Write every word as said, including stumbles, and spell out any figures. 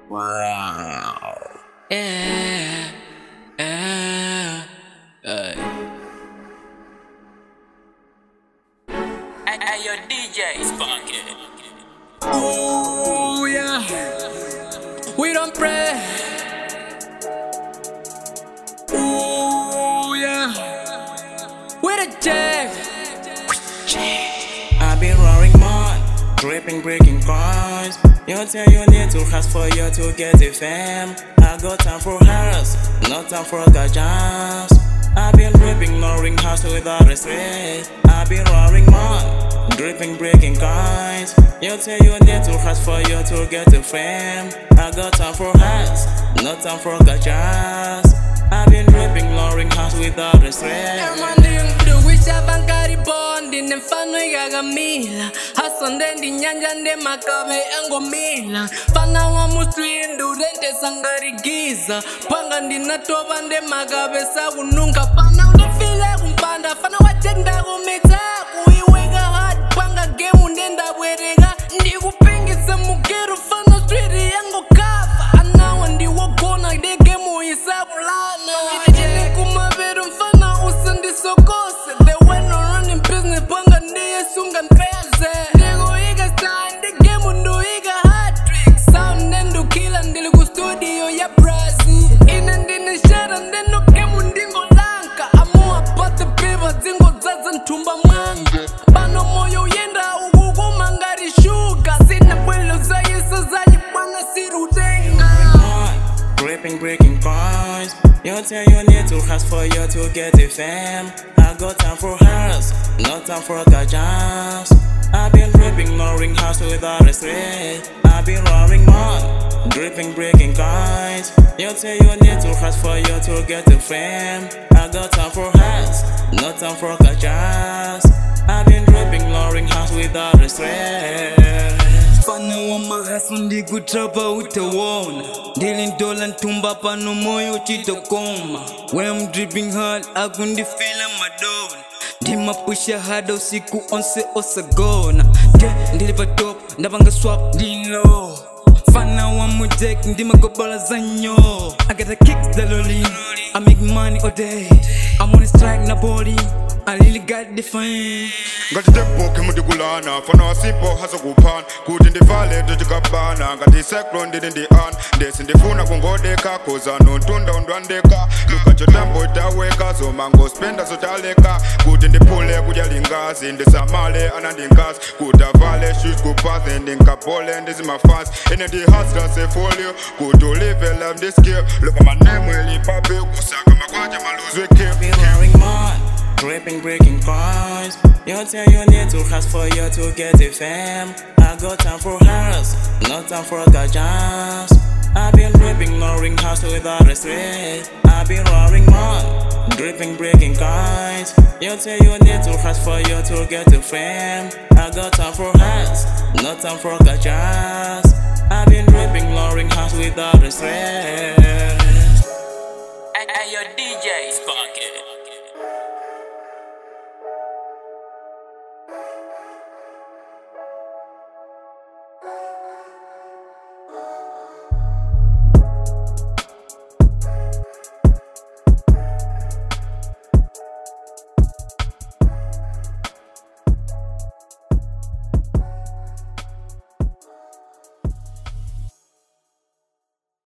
Wow. Yeah. Yeah. Hey. Hey, hey, your D J Spunky. Ooh, yeah. We don't pray. Ooh, yeah. With a J. I've been roaring mud, dripping, breaking coins. You tell you need to ask for you to get it, fam. I got time for hers, no time for gajans. I've been ripping, roaring house without restraint. I've been roaring mud, dripping, breaking coins. You tell you need to ask for you to get it, fam. I got time for hers, no time for gajans. I've been ripping, roaring house without restraint. Ndi mfano yagagamila hasonde ndi nyanja nde makabe angomila fana wa muslindu rente sangarigiza panga ndinatoba nde makabe sakununga fana unefile kumpanda fana wajenda kumita kuiweka hard panga game ndenda bwereka ndikupingisa mukiru fana street yango kafa anawa ndiwogona de game isakulana itachene kumaberu mfana usandisokose the when running business panga ndiye sunga mpeze ndigo iga stand the game ndo iga hat-trick sound nendo kila ndili ku studio ya Brazil ina ndine shara ndeno game ndingo lanka amua pate piva zingo zaza ntumba mwanga bano moyo yenda ukukuma ngari shuga sina bwelo za yesa zaji panga sirutenga Gripping, breaking coins. You tell you need to ask for you to get it, fam. I got time for hers, no time for gajans. I've been ripping, roaring house without restraint. I've been roaring mud, dripping, breaking coins. You tell you need to ask for you to get it, fam. I got time for hers, no time for gajans. I've been ripping, roaring house without restraint. Fana wa mahasu ndi kutrapa utawona Ndili ndola ntumba pano moyo chitokoma When I'm dripping hard akundi feel madonna Ndima pusha hard usiku onse osagona Ndili pa top ndapanga swap ndilo Fana wa mujek ndima gobola zanyo I gotta kick the lolly I make money all day I'm on a strike na body I really got the fame. Ngati tempo kimuti kulana fana simple hasa kupan kuti ndivale tuchikabana ngati cyclone ndili ndi an ndesi ndifuna kungodeka koza nontunda undwandeka lukacho tempo itaweka zomango spenda zotaleka kuti ndipule kudya lingazi ndisamale anandingazi kuti avale shoes kupathe ndinkapole ndizimafans ine ndi hustler sefolio kuti ulive life ndiskill look at my name weli papi kusaka makwaja maluzwe kill. Gripping, breaking coins. You tell you need to ask for you to get it, fam. I got time for hers, no time for gajans. I've been ripping, roaring house without restraint. I've been roaring mud, dripping, breaking coins. You tell you need to ask for you to get it, fam. I got time for hers, no time for gajans.